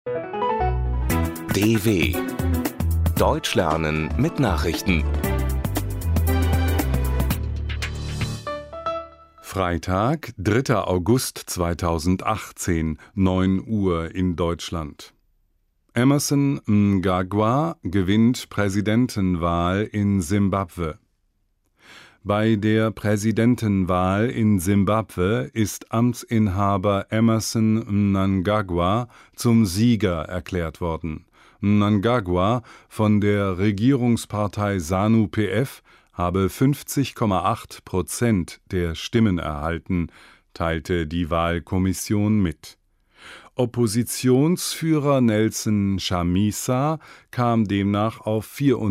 DW Deutsch lernen mit Nachrichten. Freitag, 3. August 2018, 9 Uhr in Deutschland. Emmerson Mnangagwa gewinnt Präsidentenwahl in Simbabwe. Bei der Präsidentenwahl in Simbabwe ist Amtsinhaber Emmerson Mnangagwa zum Sieger erklärt worden. Mnangagwa von der Regierungspartei ZANU-PF habe 50,8% der Stimmen erhalten, teilte die Wahlkommission mit. Oppositionsführer Nelson Chamisa kam demnach auf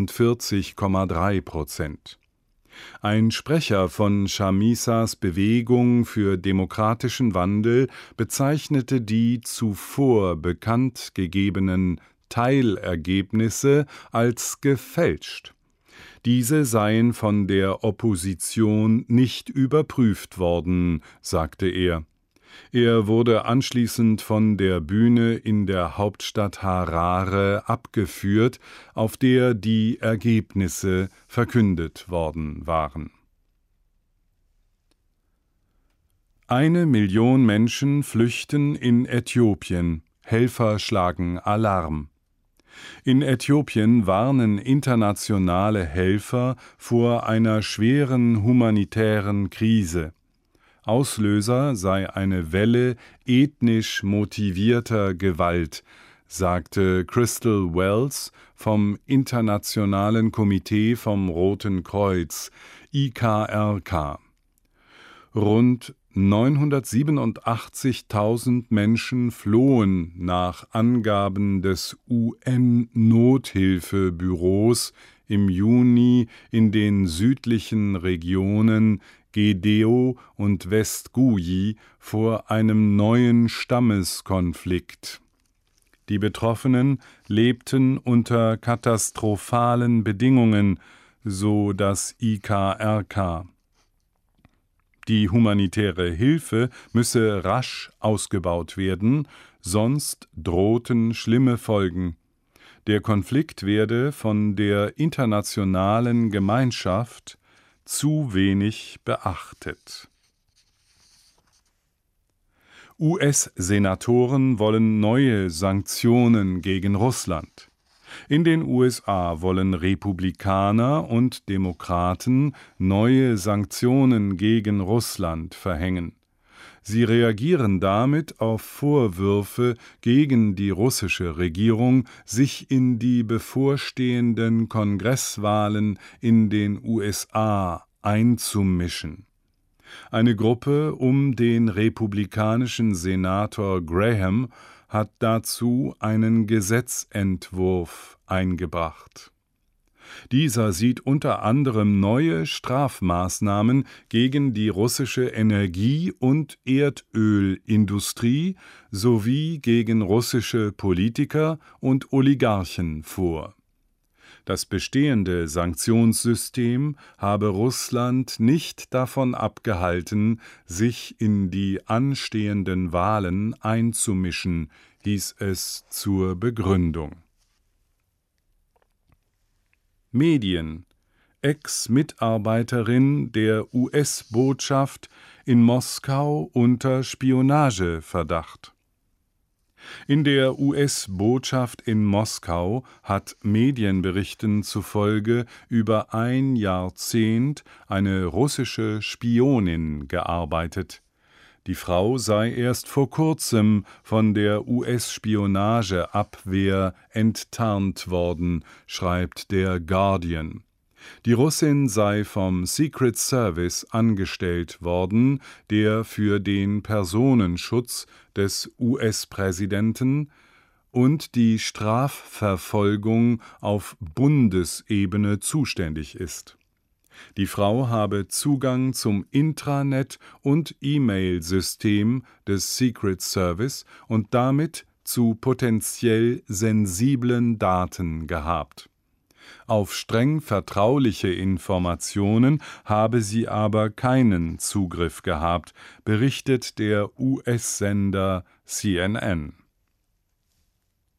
44,3%. Ein Sprecher von Chamisas Bewegung für demokratischen Wandel bezeichnete die zuvor bekannt gegebenen Teilergebnisse als gefälscht. Diese seien von der Opposition nicht überprüft worden, sagte er. Er wurde anschließend von der Bühne in der Hauptstadt Harare abgeführt, auf der die Ergebnisse verkündet worden waren. 1 Million Menschen flüchten in Äthiopien. Helfer schlagen Alarm. In Äthiopien warnen internationale Helfer vor einer schweren humanitären Krise. Auslöser sei eine Welle ethnisch motivierter Gewalt, sagte Crystal Wells vom Internationalen Komitee vom Roten Kreuz, IKRK. Rund 987.000 Menschen flohen nach Angaben des UN-Nothilfebüros im Juni in den südlichen Regionen Gedeo und West-Guyi vor einem neuen Stammeskonflikt. Die Betroffenen lebten unter katastrophalen Bedingungen, so das IKRK. Die humanitäre Hilfe müsse rasch ausgebaut werden, sonst drohten schlimme Folgen. Der Konflikt werde von der internationalen Gemeinschaft zu wenig beachtet. US-Senatoren wollen neue Sanktionen gegen Russland. In den USA wollen Republikaner und Demokraten neue Sanktionen gegen Russland verhängen. Sie reagieren damit auf Vorwürfe gegen die russische Regierung, sich in die bevorstehenden Kongresswahlen in den USA einzumischen. Eine Gruppe um den republikanischen Senator Graham hat dazu einen Gesetzentwurf eingebracht. Dieser sieht unter anderem neue Strafmaßnahmen gegen die russische Energie- und Erdölindustrie sowie gegen russische Politiker und Oligarchen vor. Das bestehende Sanktionssystem habe Russland nicht davon abgehalten, sich in die anstehenden Wahlen einzumischen, hieß es zur Begründung. Medien: Ex-Mitarbeiterin der US-Botschaft in Moskau unter Spionageverdacht. In der US-Botschaft in Moskau hat Medienberichten zufolge über ein Jahrzehnt eine russische Spionin gearbeitet. Die Frau sei erst vor kurzem von der US-Spionageabwehr enttarnt worden, schreibt der Guardian. Die Russin sei vom Secret Service angestellt worden, der für den Personenschutz des US-Präsidenten und die Strafverfolgung auf Bundesebene zuständig ist. Die Frau habe Zugang zum Intranet- und E-Mail-System des Secret Service und damit zu potenziell sensiblen Daten gehabt. Auf streng vertrauliche Informationen habe sie aber keinen Zugriff gehabt, berichtet der US-Sender CNN.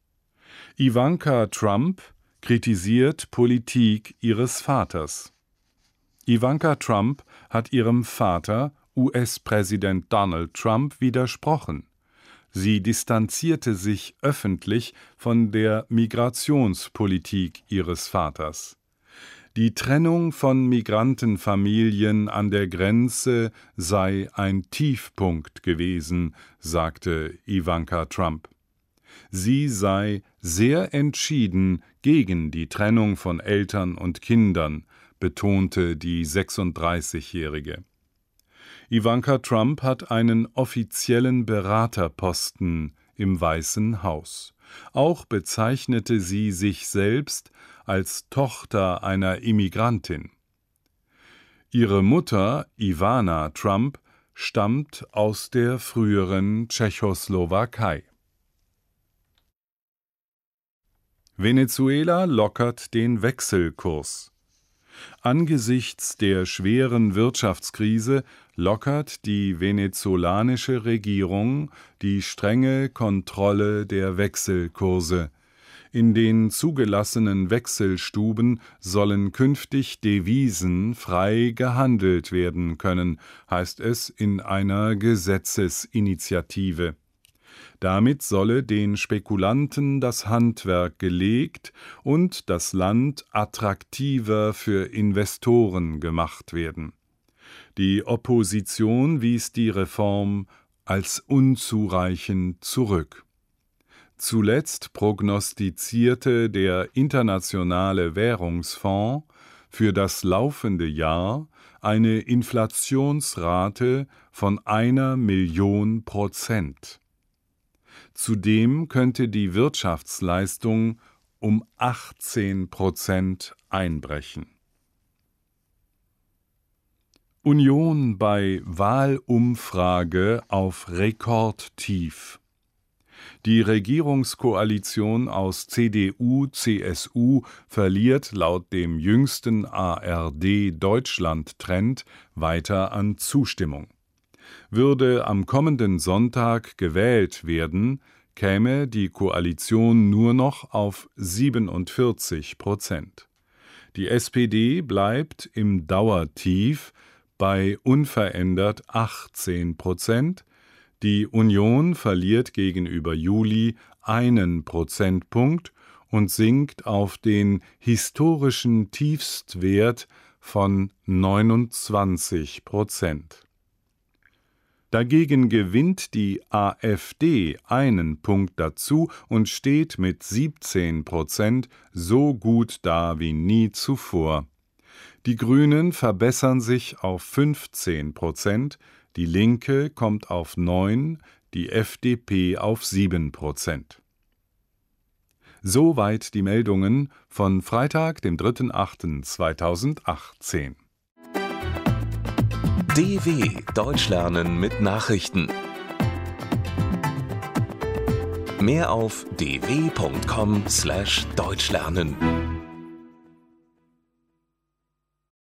Ivanka Trump kritisiert Politik ihres Vaters. Ivanka Trump hat ihrem Vater, US-Präsident Donald Trump, widersprochen. Sie distanzierte sich öffentlich von der Migrationspolitik ihres Vaters. Die Trennung von Migrantenfamilien an der Grenze sei ein Tiefpunkt gewesen, sagte Ivanka Trump. Sie sei sehr entschieden gegen die Trennung von Eltern und Kindern, betonte die 36-Jährige. Ivanka Trump hat einen offiziellen Beraterposten im Weißen Haus. Auch bezeichnete sie sich selbst als Tochter einer Immigrantin. Ihre Mutter, Ivana Trump, stammt aus der früheren Tschechoslowakei. Venezuela lockert den Wechselkurs. Angesichts der schweren Wirtschaftskrise lockert die venezolanische Regierung die strenge Kontrolle der Wechselkurse. In den zugelassenen Wechselstuben sollen künftig Devisen frei gehandelt werden können, heißt es in einer Gesetzesinitiative. Damit solle den Spekulanten das Handwerk gelegt und das Land attraktiver für Investoren gemacht werden. Die Opposition wies die Reform als unzureichend zurück. Zuletzt prognostizierte der Internationale Währungsfonds für das laufende Jahr eine Inflationsrate von 1 Million %. Zudem könnte die Wirtschaftsleistung um 18% einbrechen. Union bei Wahlumfrage auf Rekordtief. Die Regierungskoalition aus CDU, CSU verliert laut dem jüngsten ARD-Deutschland-Trend weiter an Zustimmung. Würde am kommenden Sonntag gewählt werden, käme die Koalition nur noch auf 47%. Die SPD bleibt im Dauertief bei unverändert 18%. Die Union verliert gegenüber Juli 1 Prozentpunkt und sinkt auf den historischen Tiefstwert von 29%. Dagegen gewinnt die AfD 1 Punkt dazu und steht mit 17% so gut da wie nie zuvor. Die Grünen verbessern sich auf 15%, die Linke kommt auf 9%, die FDP auf 7%. Soweit die Meldungen von Freitag, dem 3.8.2018. DW Deutsch lernen mit Nachrichten. Mehr auf dw.com/deutschlernen.